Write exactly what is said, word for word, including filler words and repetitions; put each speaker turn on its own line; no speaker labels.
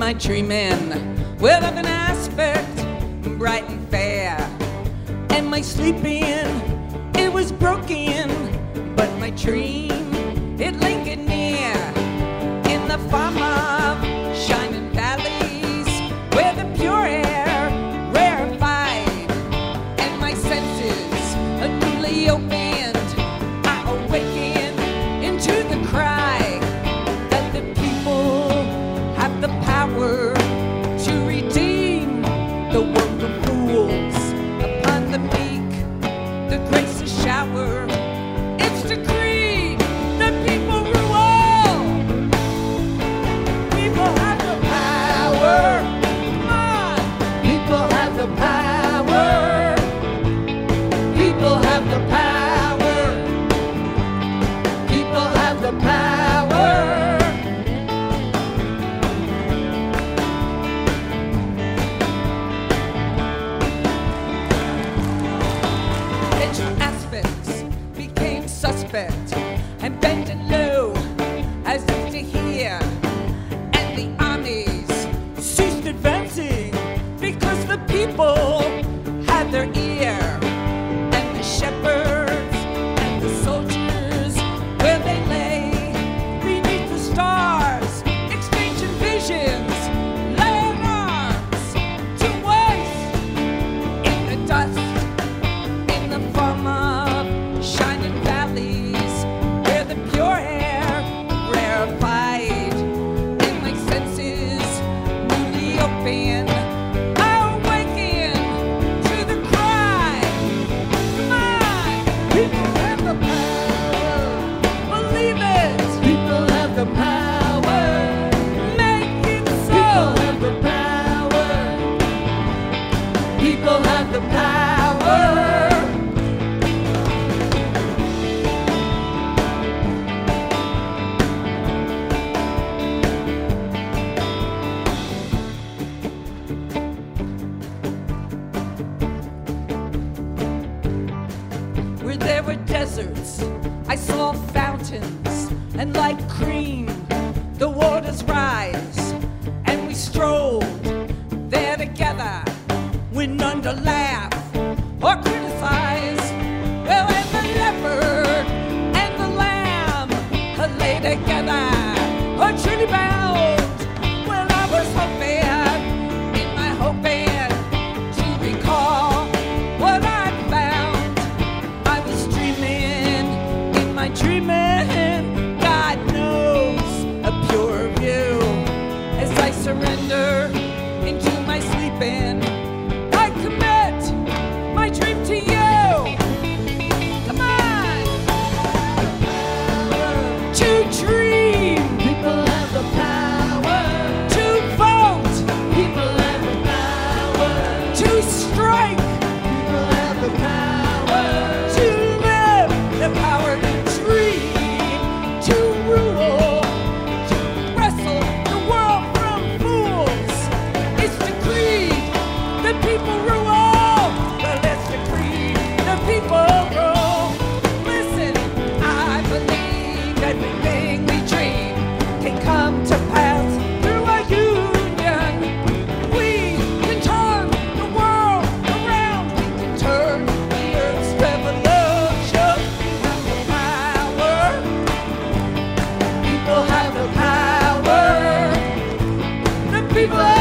my dreaming, well, of an aspect bright and fair. And my sleeping, it was broken, but my dream, it lingered near in the farm of shining valleys, where the pure air rarefied, and my senses are newly opened. I awaken into the cry that the people have the power to redeem the work of fools. Upon the meek, the grace is shower. It's decreed that people rule. People have the power. Come on. People have the power. People have the power. People have the power. Aspects became suspect and bending low as if to hear, and the armies ceased advancing because the people had their ear, and the shepherds and the soldiers, where they lay beneath the stars, exchanging visions, laying arms to waste in the dust. From of shining valleys, where the pure air rarefied, and my senses newly open, I awaken to the cry. Come on, people have the power. Believe it. People have the power. Make it so. People have the power. People have the power. Where there were deserts, I saw fountains, and like cream, the waters rise, and we strolled there together, when none to laugh or criticize. Well, and the leopard and the lamb lay together, oh, truly bound. Well, I was hoping, in my hoping, to recall what I found. I was dreaming, in my dreaming, God knows, a pure view. As I surrender into my sleeping, I commit my dream to you. Come on, to dream. People have the power. To vote. People have the power. To strike. People have the power. To live. The power to dream. To rule. To wrestle the world from fools. It's decreed the people rule. Well, it's decreed the people rule. Listen, I believe everything we dream can come to pass through our union. We can turn the world around. We can turn the earth's revolution. We have the power. People have the power. The people